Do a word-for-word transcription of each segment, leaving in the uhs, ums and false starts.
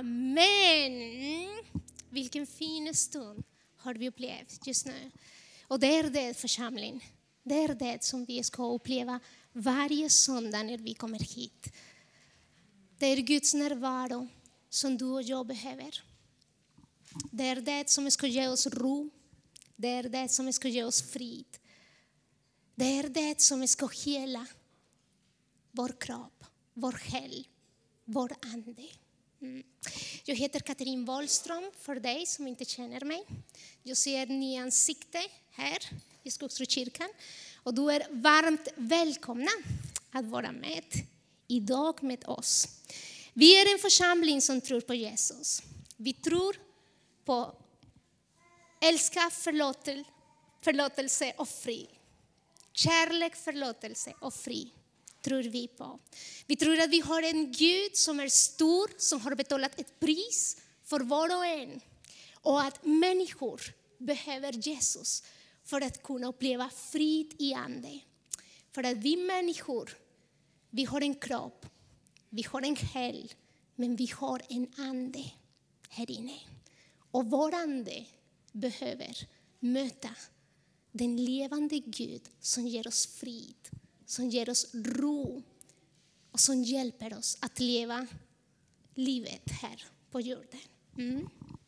Amen. Vilken fin stund har vi upplevt just nu. Och det är det församling. Det är det som vi ska uppleva varje söndag när vi kommer hit. Det är Guds närvaro som du och jag behöver. Det är det som ska ge oss ro. Det är det som ska ge oss frid. Det är det som ska hela vår kropp, vår själ, vår ande. Mm. Jag heter Katrin Wallström för dig som inte känner mig. Jag ser ni ansikte här i Skogsrokyrkan. Och du är varmt välkomna att vara med idag med oss. Vi är en församling som tror på Jesus. Vi tror på älska, förlåtel, förlåtelse och fri. Kärlek, förlåtelse och fri tror vi på. Vi tror att vi har en Gud som är stor, som har betalat ett pris för var och en. Och att människor behöver Jesus för att kunna uppleva frid i ande. För att vi människor, vi har en kropp, vi har en själ, men vi har en ande här inne. Och vår ande behöver möta den levande Gud som ger oss frid, som ger oss ro och som hjälper oss att leva livet här på jorden. Mm.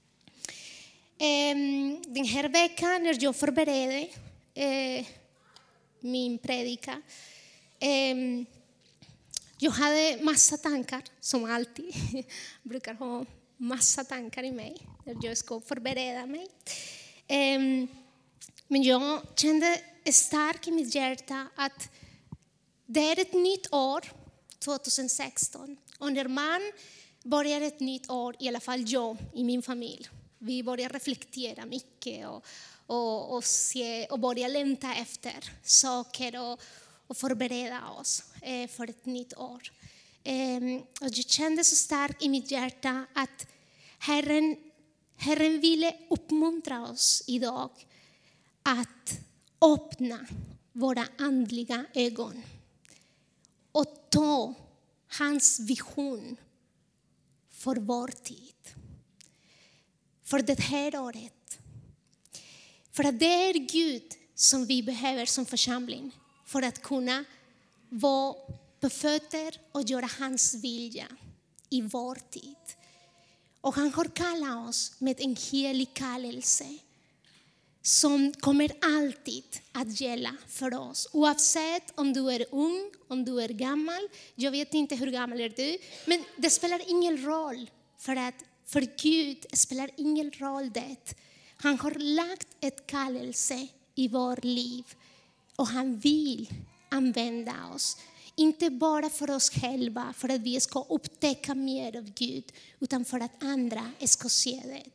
Den här veckan när jag förberedde eh, min predika, eh, jag hade massa tankar, som alltid. Jag brukar ha massa tankar i mig när jag ska förbereda mig. Eh, men jag kände starkt i mitt hjärta att det är ett nytt år, tjugohundrasexton. Och när man börjar ett nytt år, i alla fall jag i min familj, vi börjar reflektera mycket och, och, och, se, och börja längta efter saker och, och förbereda oss eh, för ett nytt år. Eh, och jag kände så starkt i mitt hjärta att Herren, Herren ville uppmuntra oss idag att öppna våra andliga ögon och ta hans vision för vår tid. För det här året. För att det är Gud som vi behöver som församling. För att kunna vara på fötter och göra hans vilja i vår tid. Och han har kallat oss med en helig kallelse. Som kommer alltid att gälla för oss. Oavsett om du är ung, om du är gammal. Jag vet inte hur gammal är du. Men det spelar ingen roll. För att för Gud spelar ingen roll det. Han har lagt ett kallelse i vårt liv. Och han vill använda oss. Inte bara för oss själva. För att vi ska upptäcka mer av Gud. Utan för att andra ska se det.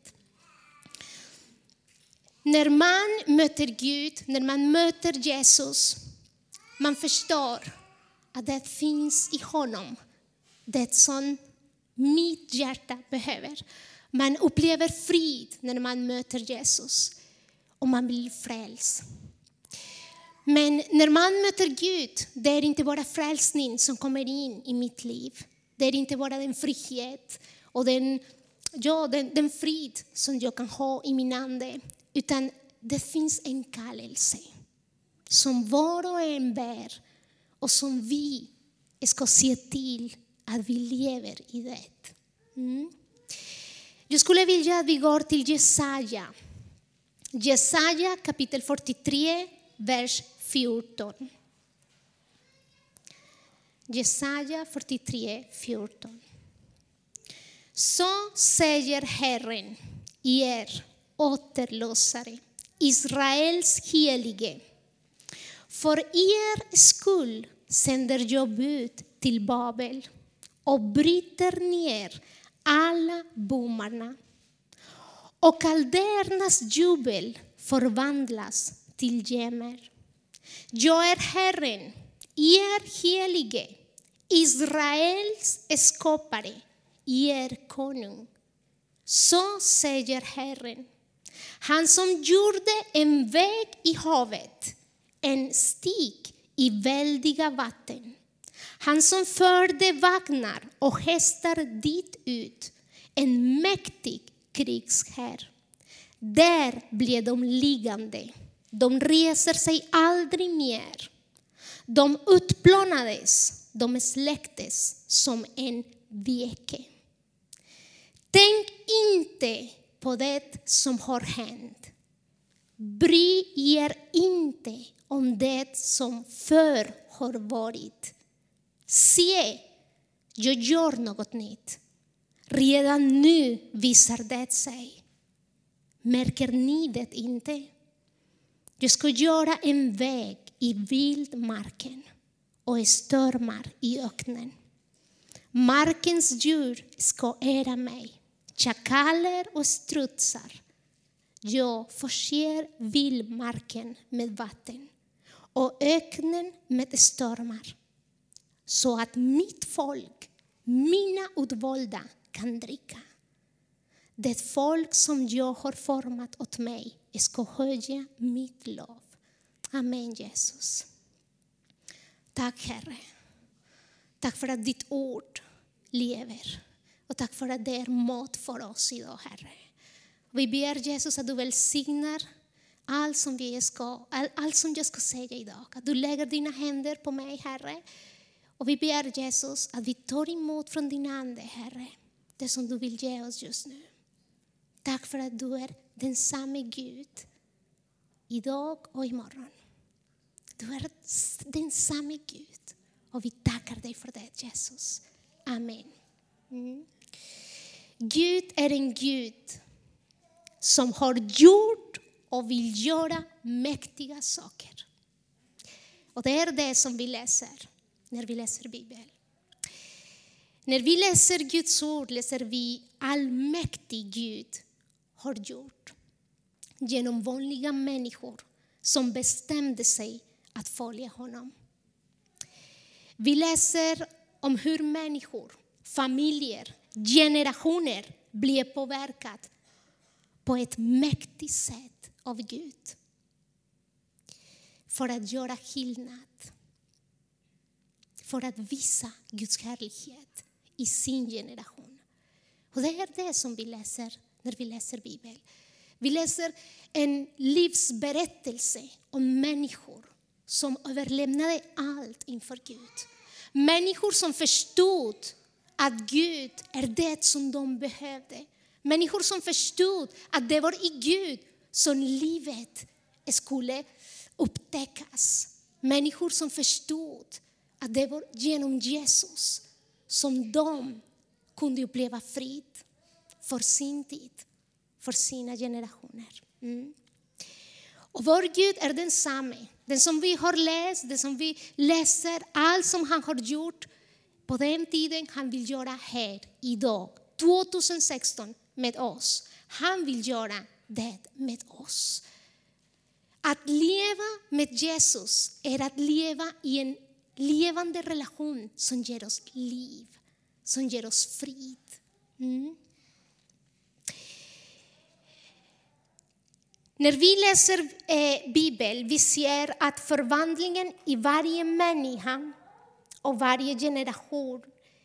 När man möter Gud, när man möter Jesus, man förstår att det finns i honom det som mitt hjärta behöver. Man upplever frid när man möter Jesus och man blir frälst. Men när man möter Gud, det är inte bara frälsning som kommer in i mitt liv. Det är inte bara den frihet och den, ja, den, den frid som jag kan ha i min ande. Utan det finns en kallelse som var och en bär och som vi ska se till att vi lever i det. Mm. Jag skulle vilja att vi går till Jesaja. Jesaja kapitel fyrtiotre, vers fjorton. Jesaja fyrtiotre, fjorton. Så säger Herren, er återlösare, Israels helige. För er skull sänder jag bud till Babel och bryter ner alla bommarna. Och kaldernas jubel förvandlas till jämmer. Jag är Herren, er helige, Israels skapare, er konung. Så säger Herren, han som gjorde en väg i havet, en stig i väldiga vatten. Han som förde vagnar och hästar dit ut, en mäktig krigshär. Där blev de liggande. De reser sig aldrig mer. De utplånades, de släcktes som en veke. Tänk inte på det som har hänt. Bry er inte om det som förr har varit. Se, jag gör något nytt. Redan nu visar det sig. Märker ni det inte? Jag ska göra en väg i vildmarken och stormar i öknen. Markens djur ska ära mig, chakaler och strutsar. Jag förser vildmarken med vatten och öknen med stormar. Så att mitt folk, mina utvalda, kan dricka. Det folk som jag har format åt mig ska höja mitt lov. Amen, Jesus. Tack, Herre. Tack för att ditt ord lever. Och tack för att det är mat för oss idag, Herre. Vi ber Jesus att du välsignar allt som, vi ska, all, allt som jag ska säga idag. Att du lägger dina händer på mig, Herre. Och vi ber Jesus att vi tar emot från din ande, Herre. Det som du vill ge oss just nu. Tack för att du är den samma Gud. Idag och imorgon. Du är den samma Gud. Och vi tackar dig för det, Jesus. Amen. Mm. Gud är en Gud som har gjort och vill göra mäktiga saker. Och det är det som vi läser när vi läser Bibeln. När vi läser Guds ord läser vi allmäktig Gud har gjort. Genom vanliga människor som bestämde sig att följa honom. Vi läser om hur människor, familjer, generationer blev påverkade på ett mäktigt sätt av Gud. För att göra skillnad. För att visa Guds härlighet i sin generation. Och det är det som vi läser när vi läser Bibeln. Vi läser en livsberättelse om människor som överlämnade allt inför Gud. Människor som förstod att Gud är det som de behövde. Människor som förstod att det var i Gud som livet skulle upptäckas. Människor som förstod att det var genom Jesus som de kunde uppleva frid för sin tid, för sina generationer. Mm. Och vår Gud är densamme. Den som vi har läst, den som vi läser, allt som han har gjort på den tiden han vill göra här idag, tjugohundrasexton med oss. Han vill göra det med oss. Att leva med Jesus är att leva i en levande relation som ger oss liv, som ger oss frid. Mm. När vi läser eh, Bibeln, vi ser att förvandlingen i varje människa och varje generation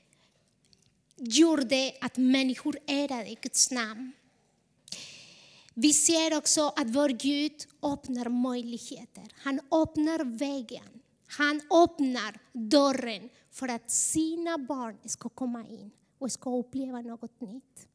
gjorde att människor ärade Guds namn. Vi ser också att vår Gud öppnar möjligheter. Han öppnar vägen. Han öppnar dörren för att sina barn ska komma in och ska uppleva något nytt.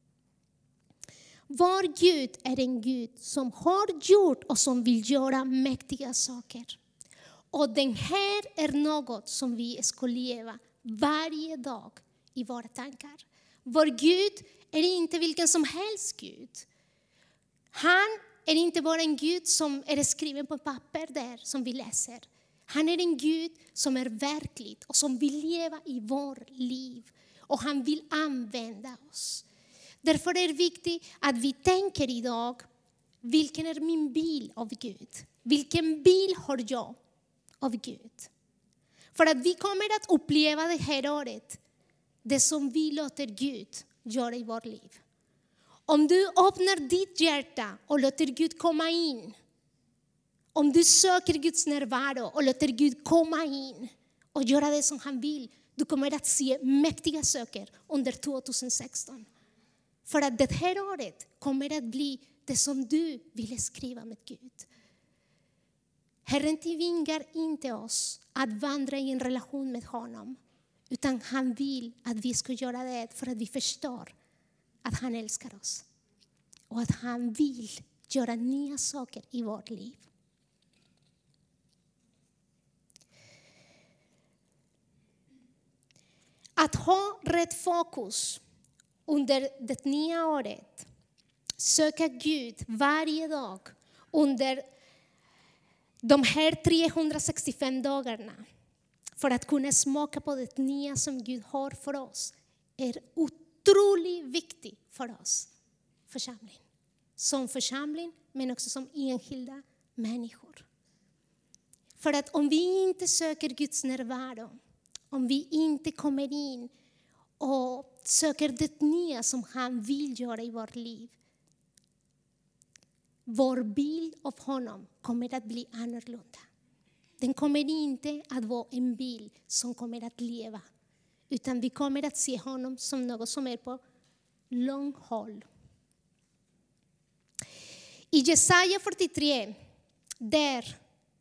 Vår Gud är en Gud som har gjort och som vill göra mäktiga saker. Och den här är något som vi ska leva varje dag i våra tankar. Vår Gud är inte vilken som helst Gud. Han är inte bara en Gud som är skriven på papper där som vi läser. Han är en Gud som är verklig och som vill leva i vår liv. Och han vill använda oss. Därför är det viktigt att vi tänker idag, vilken är min bild av Gud? Vilken bild har jag av Gud? För att vi kommer att uppleva det här året, det som vi låter Gud göra i vårt liv. Om du öppnar ditt hjärta och låter Gud komma in. Om du söker Guds närvaro och låter Gud komma in och göra det som han vill. Du kommer att se mäktiga saker under tjugohundrasexton. För att det här året kommer att bli det som du vill skriva med Gud. Herren tvingar inte oss att vandra i en relation med honom. Utan han vill att vi ska göra det för att vi förstår att han älskar oss. Och att han vill göra nya saker i vårt liv. Att ha rätt fokus under det nya året. Söka Gud varje dag under de här trehundrasextiofem dagarna. För att kunna smaka på det nya som Gud har för oss. Är otroligt viktigt för oss. Församling. Som församling men också som enskilda människor. För att om vi inte söker Guds närvaro. Om vi inte kommer in och söker det nya som han vill göra i vårt liv. Vår bild av honom kommer att bli annorlunda. Den kommer inte att vara en bild som kommer att leva. Utan vi kommer att se honom som något som är på lång håll. I Jesaja fyrtiotre, där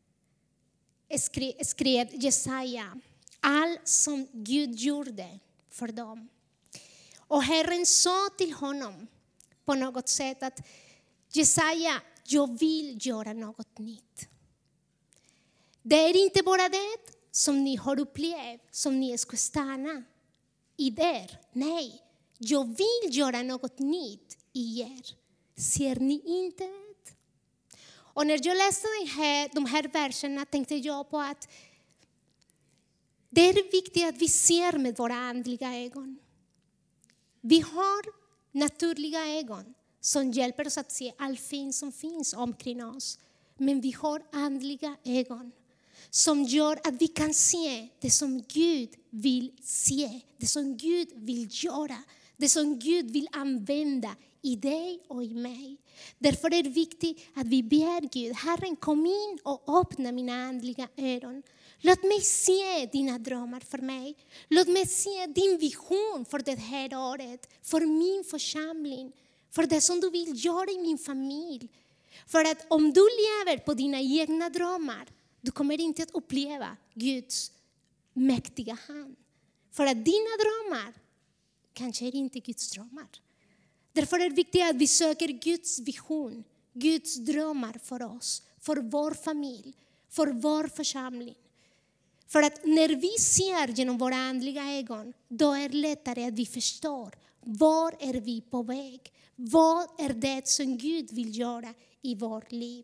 skrev Jesaja allt som Gud gjorde för dem. Och Herren sa till honom på något sätt att Jesaja, jag vill göra något nytt. Det är inte bara det som ni har upplevt, som ni ska stanna i där. Nej, jag vill göra något nytt i er. Ser ni inte det? Och när jag läste den här, de här verserna tänkte jag på att det är viktigt att vi ser med våra andliga ögon. Vi har naturliga ögon som hjälper oss att se allt fint som finns omkring oss. Men vi har andliga ögon som gör att vi kan se det som Gud vill se. Det som Gud vill göra. Det som Gud vill använda i dig och i mig. Därför är det viktigt att vi ber Gud, Herren, kom in och öppna mina andliga öron. Låt mig se dina drömmar för mig. Låt mig se din vision för det här året. För min församling. För det som du vill göra i min familj. För att om du lever på dina egna drömmar, du kommer inte att uppleva Guds mäktiga hand. För att dina drömmar kanske är inte Guds drömmar. Därför är det viktigt att vi söker Guds vision. Guds drömmar för oss. För vår familj. För vår församling. För att när vi ser genom våra andliga ögon, då är det lättare att vi förstår. Var är vi på väg? Vad är det som Gud vill göra i vårt liv?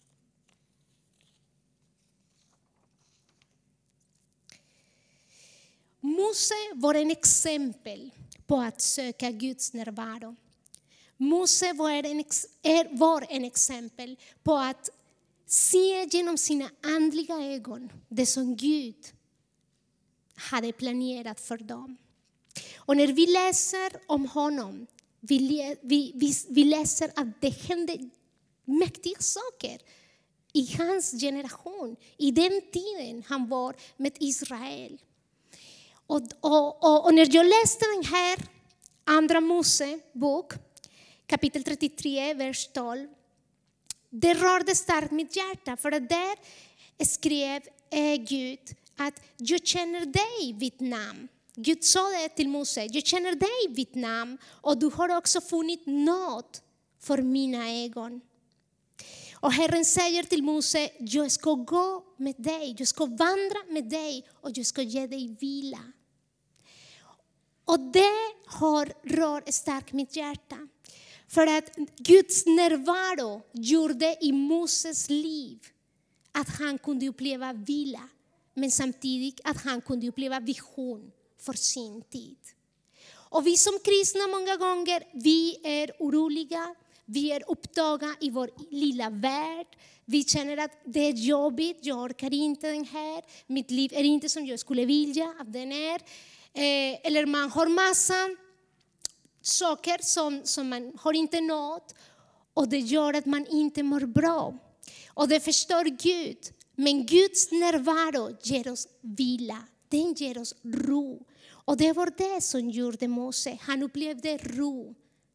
Mose var en exempel på att söka Guds närvaro. Mose var en, är, var en exempel på att se genom sina andliga ögon det som Gud hade planerat för dem. Och när vi läser om honom, vi, vi, vi, vi läser att det hände mäktiga saker i hans generation, i den tiden han var med Israel. Och, och, och, och när jag läste den här andra Mose bok, kapitel trettiotre, vers tolv, det rörde starkt mitt hjärta. För att där skrev eh, Gud att jag känner dig vid namn. Gud sa det till Mose, jag känner dig vid namn och du har också funnit nåd för mina ögon. Och Herren säger till Mose, jag ska gå med dig, jag ska vandra med dig och jag ska ge dig vila. Och det har rört starkt mitt hjärta. För att Guds närvaro gjorde i Moses liv att han kunde uppleva vila. Men samtidigt att han kunde uppleva vision för sin tid. Och vi som kristna många gånger, vi är oroliga. Vi är upptagna i vår lilla värld. Vi känner att det är jobbigt, jag orkar inte den här. Mitt liv är inte som jag skulle vilja att den är. Eh, eller man har massa saker som, som man har inte nått. Och det gör att man inte mår bra. Och det förstår Gud. Men Guds närvaro ger oss vila. Den ger oss ro. Och det var det som gjorde Mose. Han upplevde ro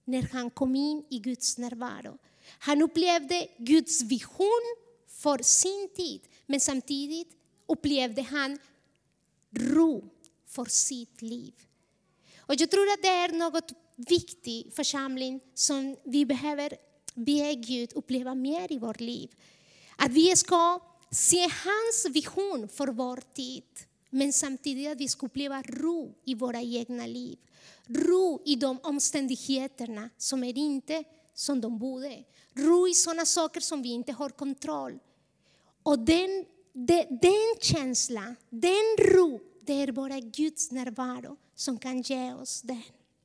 när han kom in i Guds närvaro. Han upplevde Guds vision för sin tid. Men samtidigt upplevde han ro för sitt liv. Och jag tror att det är något viktigt församling som vi behöver be Gud uppleva mer i vårt liv. Att vi ska se hans vision för vår tid. Men samtidigt att vi ska uppleva ro i våra egna liv. Ro i de omständigheterna som är inte som de borde. Ro i sådana saker som vi inte har kontroll. Och den, den, den känslan, den ro, det är bara Guds närvaro som kan ge oss den.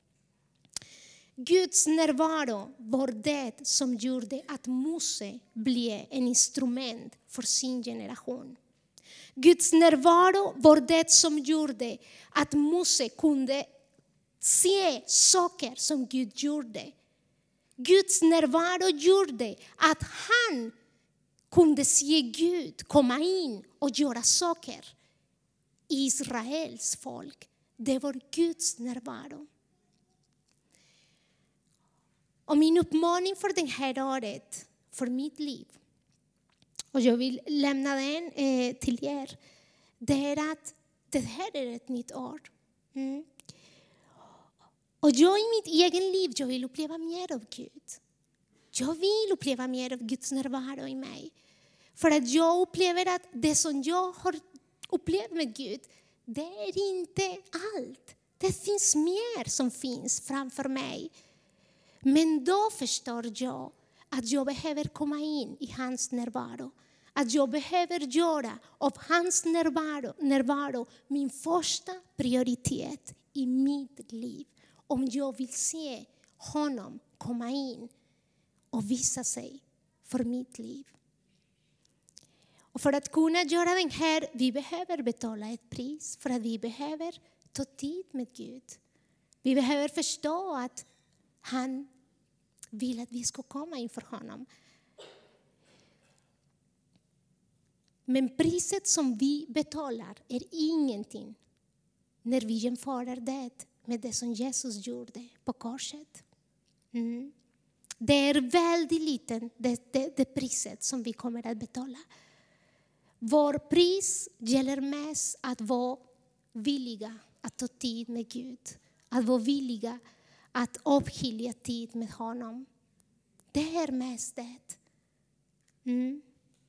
Guds närvaro var det som gjorde att Mose blev en instrument för sin generation. Guds närvaro var det som gjorde att Mose kunde se saker som Gud gjorde. Guds närvaro gjorde att han kunde se Gud komma in och göra saker i Israels folk. Det var Guds närvaro. Och min uppmaning för det här året, för mitt liv, och jag vill lämna den eh, till er, det är att det här är ett nytt år. Mm. Och jag i mitt egen liv, jag vill uppleva mer av Gud. Jag vill uppleva mer av Guds närvaro i mig. För att jag upplever att det som jag har upplevt med Gud, det är inte allt. Det finns mer som finns framför mig. Men då förstår jag att jag behöver komma in i hans närvaro. Att jag behöver göra av hans närvaro, närvaro min första prioritet i mitt liv. Om jag vill se honom komma in och visa sig för mitt liv. Och för att kunna göra den här, vi behöver betala ett pris. För att vi behöver ta tid med Gud. Vi behöver förstå att han vill att vi ska komma inför honom. Men priset som vi betalar är ingenting när vi jämför det med det som Jesus gjorde på korset. Mm. Det är väldigt liten det, det, det priset som vi kommer att betala. Vår pris gäller mest att vara villiga att ta tid med Gud. Att vara villiga att avskilja tid med honom. Det är mest det. Mm.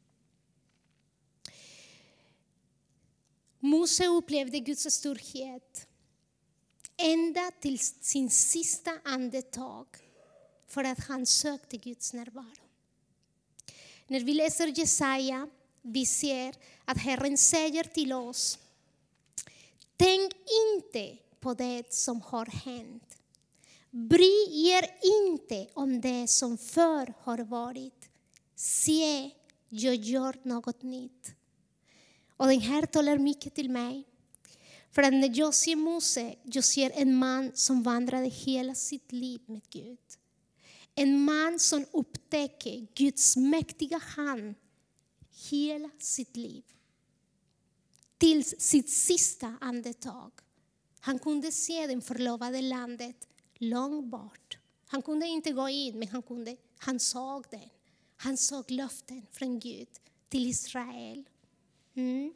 Mose upplevde Guds storhet ända till sin sista andetag för att han sökte Guds närvaro. När vi läser Jesaja, vi ser att Herren säger till oss: tänk inte på det som har hänt. Bry er inte om det som förr har varit. Se, jag gör något nytt. Och den här talar mycket till mig. För att när jag ser Mose, jag ser en man som vandrade hela sitt liv med Gud. En man som upptäcker Guds mäktiga hand hela sitt liv. Till sitt sista andetag. Han kunde se det förlovade landet långt bort. Han kunde inte gå in, men han, kunde, han såg den. Han såg löften från Gud till Israel. Mm.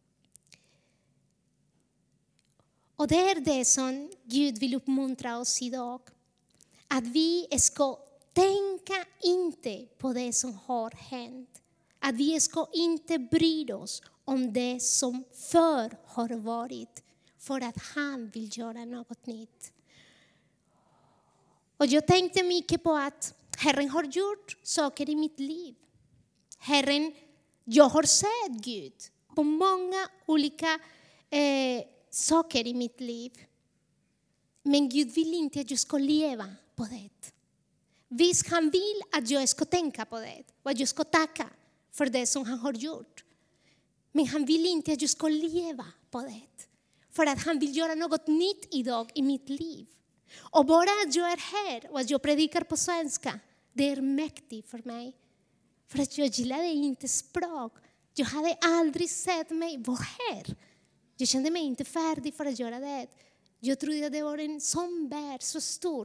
Och det är det som Gud vill uppmuntra oss idag. Att vi ska tänka inte på det som har hänt. Att vi ska inte bry oss om det som förr har varit. För att han vill göra något nytt. Och jag tänkte mycket på att Herren har gjort saker i mitt liv. Herren, jag har sett Gud på många olika eh, saker i mitt liv. Men Gud vill inte att jag ska leva på det. Visst, han vill att jag ska tänka på det. Och att jag ska tacka för det som han har gjort. Men han vill inte att jag ska leva på det. För att han vill göra något nytt idag i mitt liv. Och bara att jag är här och att jag predikar på svenska, det är mäktigt för mig. För att jag gillade inte språk. Jag hade aldrig sett mig vara här. Jag kände mig inte färdig för att göra det. Jag trodde att det var en sån värld så stor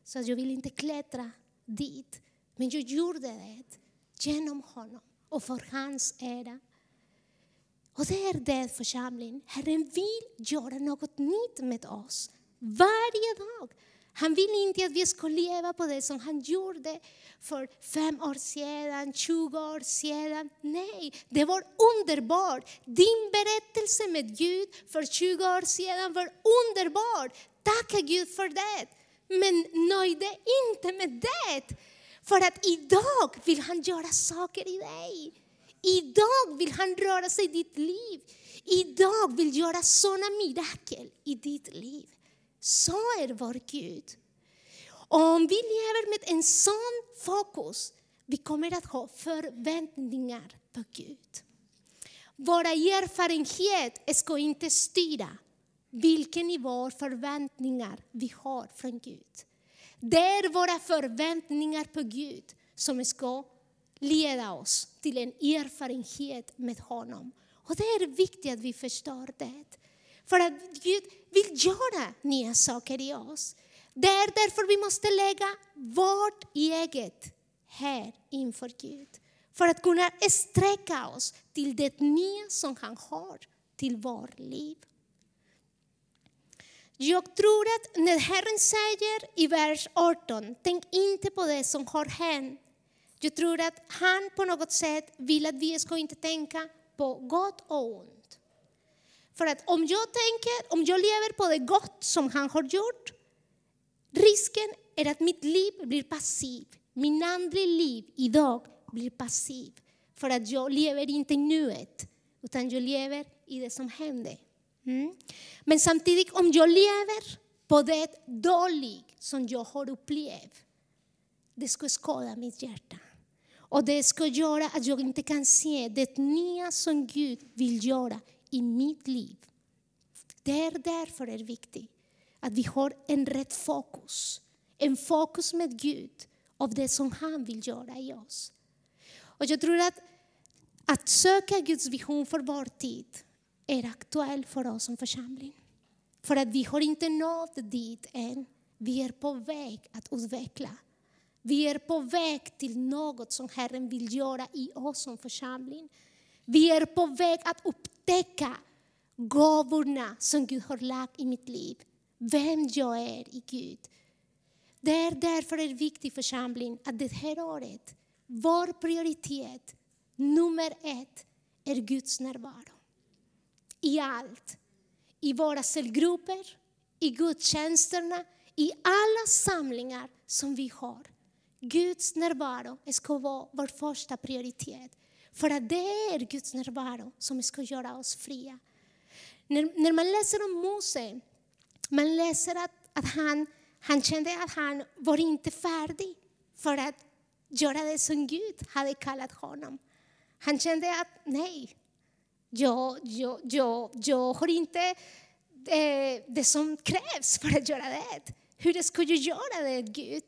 Så jag vill inte klättra dit. Men jag gjorde det genom honom och för hans ära. Och det är det församlingen. Herren vill göra något nytt med oss varje dag. Han vill inte att vi ska leva på det som han gjorde för fem år sedan, tjugo år sedan. Nej, det var underbart. Din berättelse med Gud för tjugo år sedan var underbar. Tacka Gud för det. Men nöj dig inte med det. För att idag vill han göra saker i dig. Idag vill han röra sig i ditt liv. Idag vill göra sådana mirakel i ditt liv. Så är vår Gud. Och om vi lever med en sån fokus, vi kommer att ha förväntningar på Gud. Våra erfarenheter ska inte styra vilken nivå förväntningar vi har från Gud. Det är våra förväntningar på Gud som ska leda oss till en erfarenhet med honom. Och det är viktigt att vi förstår det. För att Gud vill göra nya saker i oss. Det är därför vi måste lägga vårt eget här inför Gud. För att kunna sträcka oss till det nya som han har till vårt liv. Jag tror att när Herren säger i vers arton, tänk inte på det som har hänt. Jag tror att han på något sätt vill att vi ska inte tänka på gott och ont. För att om jag tänker, om jag lever på det gott som han har gjort, risken är att mitt liv blir passiv. Min andliga liv idag blir passiv. För att jag lever inte i nuet, utan jag lever i det som hände. Mm. Men samtidigt om jag lever på det dåliga som jag har upplevt, det ska skada mitt hjärta. Och det ska göra att jag inte kan se det nya som Gud vill göra i mitt liv. Det är därför det är viktigt att vi har en rätt fokus. En fokus med Gud av det som han vill göra i oss. Och jag tror att att söka Guds vision för vår tid är aktuell för oss som församling. För att vi har inte nått dit än. Vi är på väg att utveckla. Vi är på väg till något som Herren vill göra i oss som församling. Vi är på väg att upptäcka gåvorna som Gud har lagt i mitt liv. Vem jag är i Gud. Det är därför det är viktigt församling att det här året, vår prioritet nummer ett är Guds närvaro. I allt. I våra cellgrupper, i gudstjänsterna, i alla samlingar som vi har. Guds närvaro ska vara vår första prioritet. För att det är Guds närvaro som ska göra oss fria. När, när man läser om Mose, man läser att, att han, han kände att han var inte färdig för att göra det som Gud hade kallat honom. Han kände att nej, jag, jag, jag, jag har inte det, det som krävs för att göra det. Hur ska jag göra det, Gud?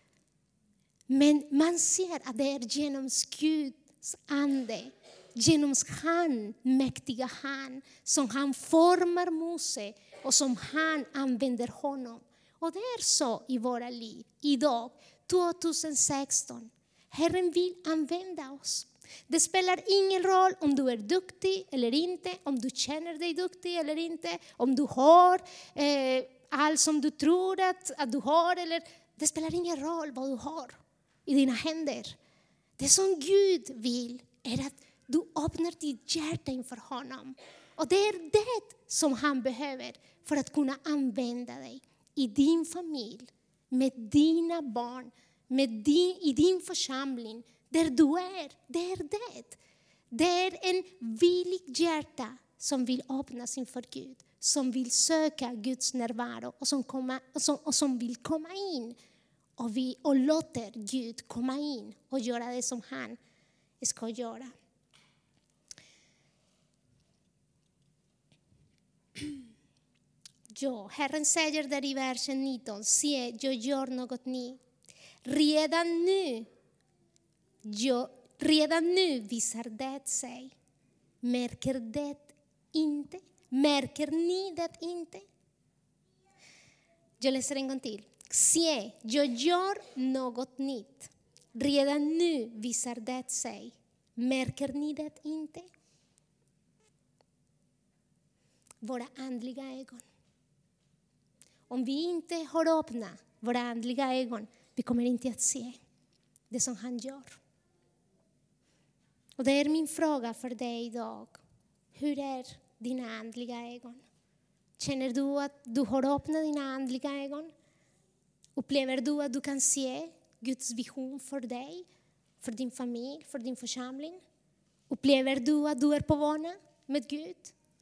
Men man ser att det är genom Guds ande, genom hans mäktiga hand som han formar Mose och som han använder honom. Och det är så i våra liv idag, tjugohundrasexton. Herren vill använda oss. Det spelar ingen roll om du är duktig eller inte, om du känner dig duktig eller inte, om du har eh, allt som du tror att, att du har. Eller, det spelar ingen roll vad du har i dina händer. Det som Gud vill är att du öppnar ditt hjärta inför honom. Och det är det som han behöver för att kunna använda dig i din familj, med dina barn, med din, i din församling. Där du är, det är det. Det är en villig hjärta som vill öppnas inför Gud. Som vill söka Guds närvaro och som, komma, och som, och som vill komma in. Och, vi, och låter Gud komma in och göra det som han ska göra. Ja, Herren säger där i versen nitton. Se, jag gör något nytt. Redan nu. Jo, redan nu visar det sig. Märker det inte? Märker ni det inte? Jag läser en gång till. Se, jag gör något nytt. Redan nu visar det sig. Märker ni det inte? Våra andliga ögon. Om vi inte har öppnat våra andliga ögon, vi kommer inte att se det som han gör. Och det är min fråga för dig idag. Hur är dina andliga ögon? Känner du att du har öppnat dina andliga ögon? Upplever du att du kan se Guds vision för dig, för din familj, för din församling? Upplever du att du är på bana med Gud?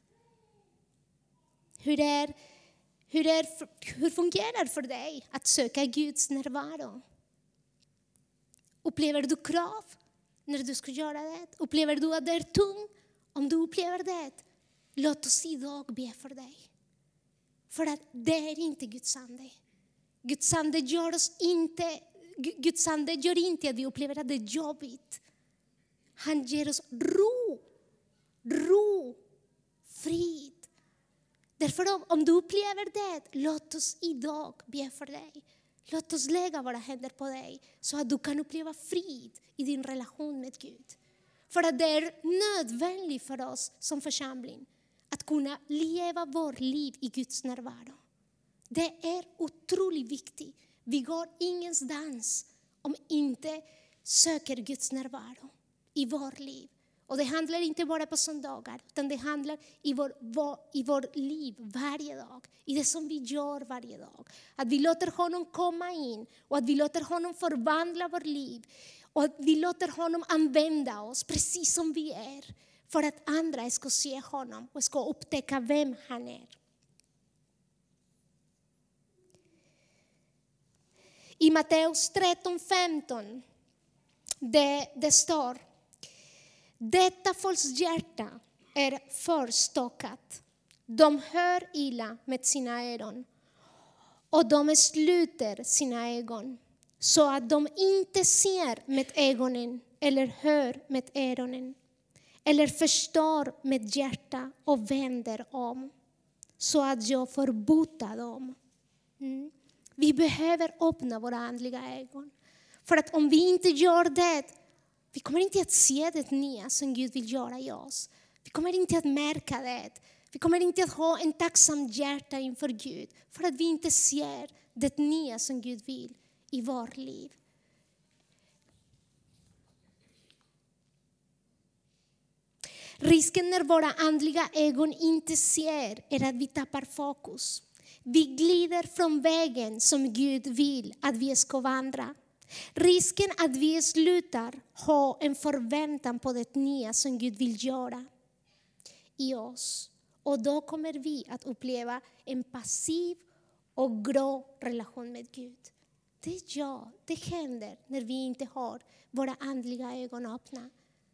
Hur, är, hur, är, hur fungerar för dig att söka Guds närvaro? Upplever du krav när du ska göra det? Upplever du att det är tungt? Om du upplever det, låt oss idag be för dig. För att det är inte Guds ande. Guds ande gör oss inte, Guds ande gör inte att vi upplever att det är jobbigt. Han ger oss ro, ro, frid. Därför om du upplever det, låt oss idag be för dig. Låt oss lägga våra händer på dig så att du kan uppleva frid i din relation med Gud. För att det är nödvändigt för oss som församling att kunna leva vårt liv i Guds närvaro. Det är otroligt viktigt. Vi går ingenstans om inte söker Guds närvaro i vårt liv. Och det handlar inte bara på söndagar, utan det handlar i vår, vår, i vår liv varje dag. I det som vi gör varje dag. Att vi låter honom komma in och att vi låter honom förvandla vårt liv. Och att vi låter honom använda oss precis som vi är. För att andra ska se honom och ska upptäcka vem han är. I Matteus tretton femton det, det står: detta folks hjärta är förstockat. De hör illa med sina öron och de sluter sina ögon så att de inte ser med ögonen eller hör med öronen eller förstår med hjärta och vänder om så att jag får bota dem. Mm. Vi behöver öppna våra andliga ögon. För att om vi inte gör det, vi kommer inte att se det nya som Gud vill göra i oss. Vi kommer inte att märka det. Vi kommer inte att ha en tacksam hjärta inför Gud. För att vi inte ser det nya som Gud vill i vårt liv. Risken när våra andliga ögon inte ser är att vi tappar fokus. Vi glider från vägen som Gud vill att vi ska vandra. Risken att vi slutar ha en förväntan på det nya som Gud vill göra i oss. Och då kommer vi att uppleva en passiv och grå relation med Gud. Det gör, det händer när vi inte har våra andliga ögon öppna.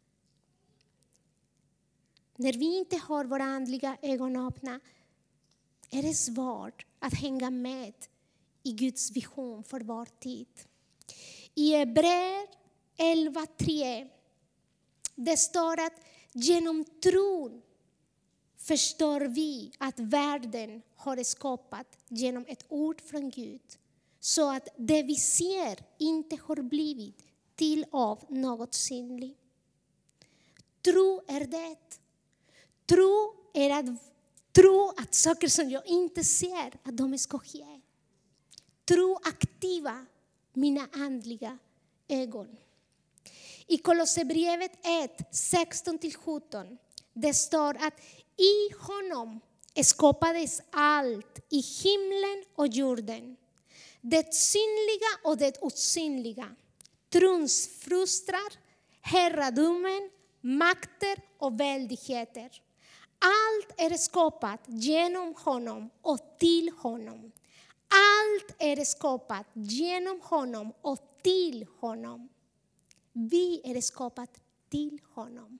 När vi inte har våra andliga ögon öppna är det svårt att hänga med i Guds vision för vår tid. I Hebreer elva tre det står att genom tron förstår vi att världen har skapat genom ett ord från Gud. Så att det vi ser inte har blivit till av något synligt. Tro är det. Tro är att tro att saker som jag inte ser att de ska ske. Tro aktiva mina andliga ögon. I Kolosserbrevet ett sexton till sjutton det står att i honom skapades allt i himlen och jorden. Det synliga och det osynliga. Trons frustrar, herradömen, makter och väldigheter. Allt är skapat genom honom och till honom. Allt är skapat genom honom och till honom. Vi är skapat till honom.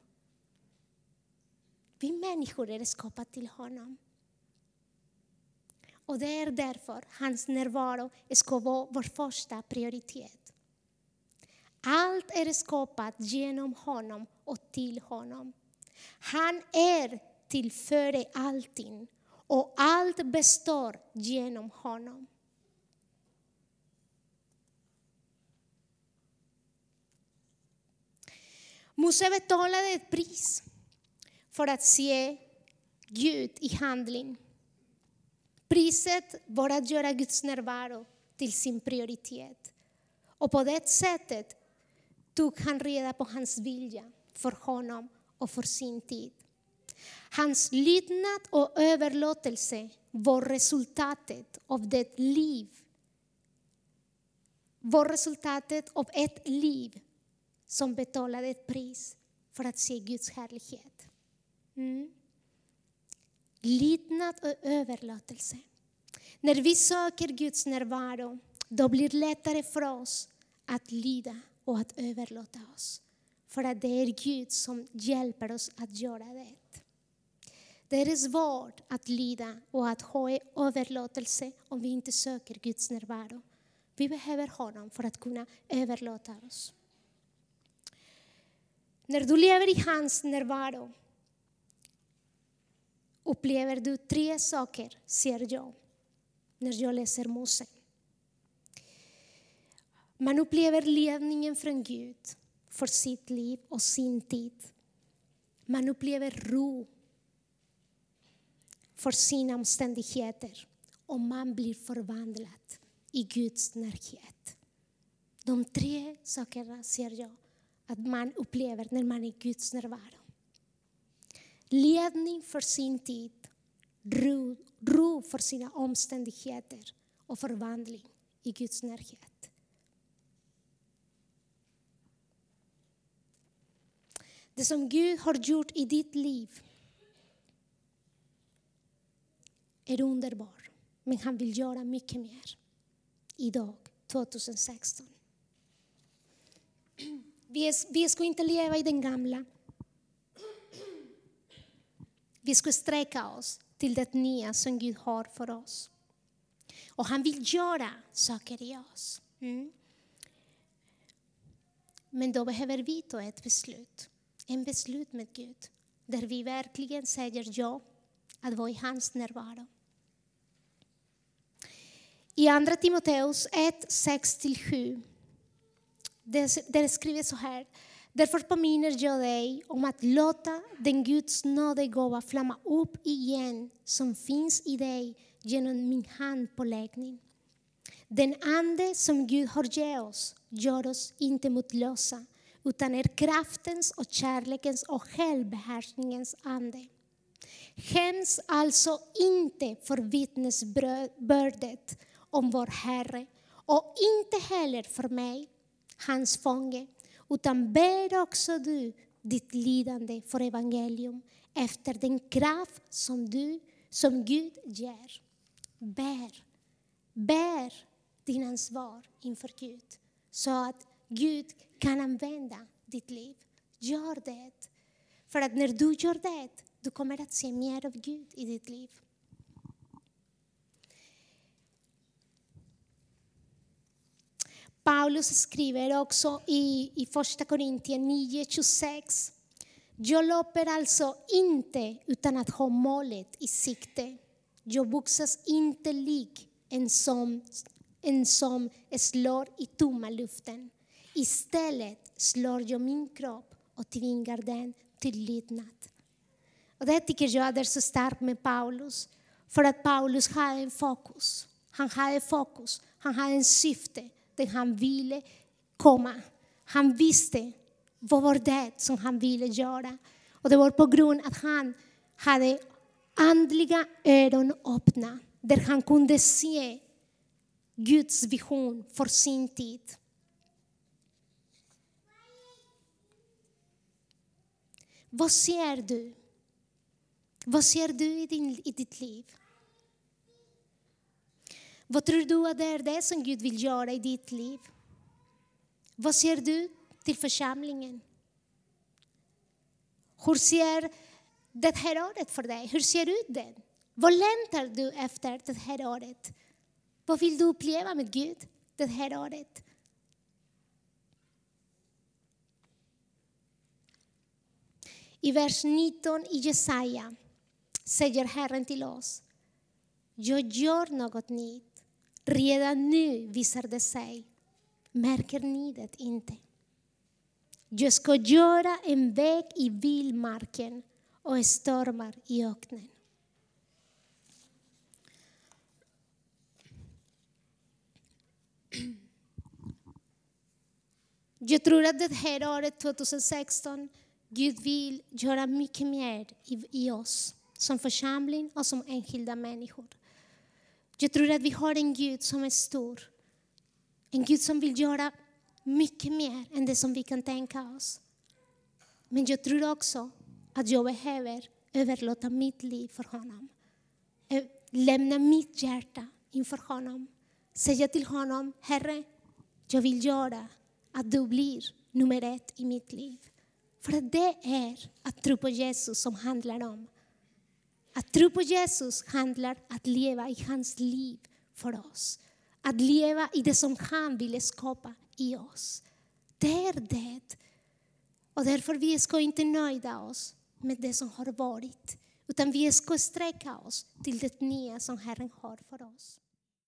Vi människor är skapat till honom. Och det är därför hans närvaro ska vara vår första prioritet. Allt är skapat genom honom och till honom. Han är till före allting och allt består genom honom. Mose betalade ett pris för att se Gud i handling. Priset var att göra Guds närvaro till sin prioritet. Och på det sättet tog han reda på hans vilja för honom och för sin tid. Hans lydnad och överlåtelse var resultatet av det liv. Var resultatet av ett liv som betalade ett pris för att se Guds härlighet. Mm. Lydnad och överlåtelse. När vi söker Guds närvaro, då blir det lättare för oss att lyda och att överlåta oss. För att det är Gud som hjälper oss att göra det. Det är svårt att lyda och att ha överlåtelse om vi inte söker Guds närvaro. Vi behöver honom för att kunna överlåta oss. När du lever i hans närvaro upplever du tre saker, ser jag, när jag läser Mose. Man upplever ledningen från Gud för sitt liv och sin tid. Man upplever ro för sina omständigheter och man blir förvandlad i Guds närhet. De tre sakerna ser jag att man upplever när man är i Guds närvaro. Ledning för sin tid, ro, ro för sina omständigheter och förvandling i Guds närhet. Det som Gud har gjort i ditt liv är underbar, men han vill göra mycket mer idag, tjugohundrasexton. Vi, är, vi ska inte leva i den gamla. Vi ska sträcka oss till det nya som Gud har för oss. Och han vill göra saker i oss. Mm. Men då behöver vi ta ett beslut. En beslut med Gud. Där vi verkligen säger ja att vara i hans närvaro. I andra Timoteus ett, sex till sju. Där skriver så här. Därför påminner jag dig om att låta den Guds nådegåva flamma upp igen som finns i dig genom min handpåläggning. Den ande som Gud har gett oss gör oss inte motlösa utan är kraftens och kärlekens och självbehärskningens ande. Skäms alltså inte för vittnesbördet om vår Herre och inte heller för mig, hans fånge, utan bär också du ditt lidande för evangelium efter den kraft som du, som Gud ger. Bär, bär din ansvar inför Gud så att Gud kan använda ditt liv. Gör det. För att när du gör det, du kommer att se mer av Gud i ditt liv. Paulus skriver också i, i första Korintien nio tjugosex. Jag löper alltså inte utan att ha målet i sikte. Jag boxas inte lik en som, en som slår i tomma luften. Istället slår jag min kropp och tvingar den till lydnad. Och det tycker jag är så starkt med Paulus. För att Paulus hade en fokus. Han hade fokus. Han hade en syfte. Där han ville komma. Han visste vad var det som han ville göra. Och det var på grund av att han hade andliga öron öppna. Där han kunde se Guds vision för sin tid. Vad ser du? Vad ser du i, din, i ditt liv? Vad tror du att det är det som Gud vill göra i ditt liv? Vad ser du till församlingen? Hur ser det här året för dig? Hur ser ut den? Vad längtar du efter det här året? Vad vill du uppleva med Gud det här året? I vers nitton i Jesaja säger Herren till oss. Jag gör något nytt. Redan nu visar det sig. Märker ni det inte? Jag ska göra en väg i vildmarken och stormar i öknen. Jag tror att det här året tjugohundrasexton Gud vill göra mycket mer i, i oss som församling och som enskilda människor. Jag tror att vi har en Gud som är stor. En Gud som vill göra mycket mer än det som vi kan tänka oss. Men jag tror också att jag behöver överlåta mitt liv för honom. Lämna mitt hjärta inför honom. Säga till honom, Herre, jag vill göra att du blir nummer ett i mitt liv. För det är att tro på Jesus som handlar om. Att tro på Jesus handlar om att leva i hans liv för oss. Att leva i det som han vill skapa i oss. Det är det. Och därför vi ska inte nöjda oss med det som har varit. Utan vi ska sträcka oss till det nya som Herren har för oss.